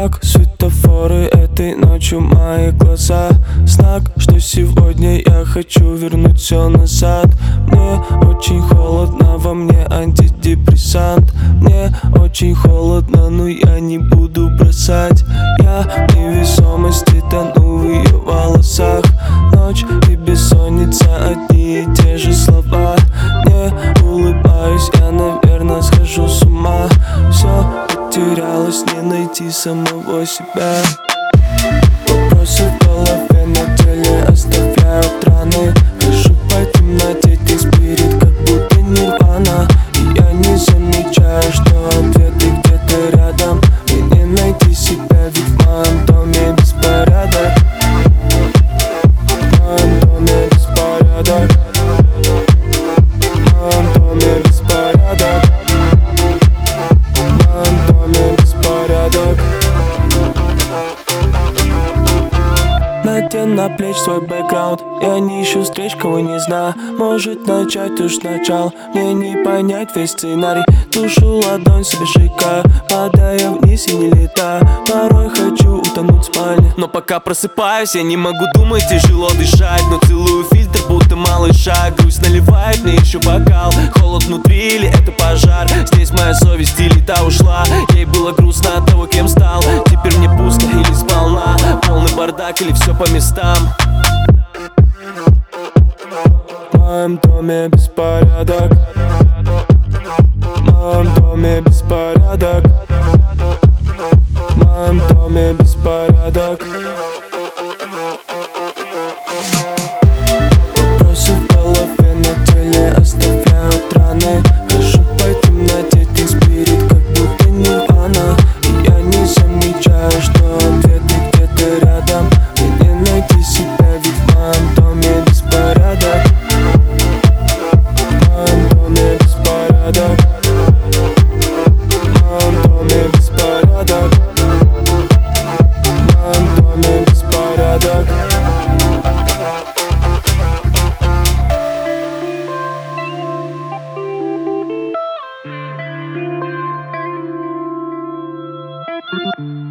как светофоры этой ночью мои глаза. Знак, что сегодня я хочу вернуть все назад. Мне очень холодно, во мне антидепрессант. Мне очень холодно, но я не буду бросать. Я в невесомости тону в ее волосах. Ночь и бессонница, одни и те же слова. Не улыбаюсь, я, наверное, схожу с ума. Все потерялось, не найти самого себя. Вопросы в голове, на теле оставляют раны. Хожу по темноте, ты спирит, как будто нирвана. И я не замечаю, что ответы где-то рядом. Мне не найти себя, ведь в моем доме беспорядок. В моем доме беспорядок. В моем доме беспорядок. В моем доме беспорядок. Надень на плечи свой бэкграунд. Я не ищу встреч, кого не знаю. Может начать уж сначала. Мне не понять весь сценарий. Тушу ладонь себе сжигаю, падая вниз и не летаю. Порой хочу утонуть в спальне, но пока просыпаюсь, я не могу думать, тяжело дышать. Но целую фильтр, будто малыша. Грусть наливает мне еще бокал. Холод внутри или это пожар? Здесь моя совесть или та ушла? Ей было грустно от того, кем стал. Теперь мне пусто или сполна? Полный бардак или все по местам? В моем доме беспорядок. В моем доме беспорядок. В моем доме беспорядок. Вопросы в голове, на теле оставляют раны. Хожу по темноте, ты спирит, как будто нирвана. И я не замечаю, что ответы где-то рядом. Мне не найти себя, ведь в моем доме беспорядок. В моем доме беспорядок. В моем доме беспорядок. В моем доме беспорядок. Thank you.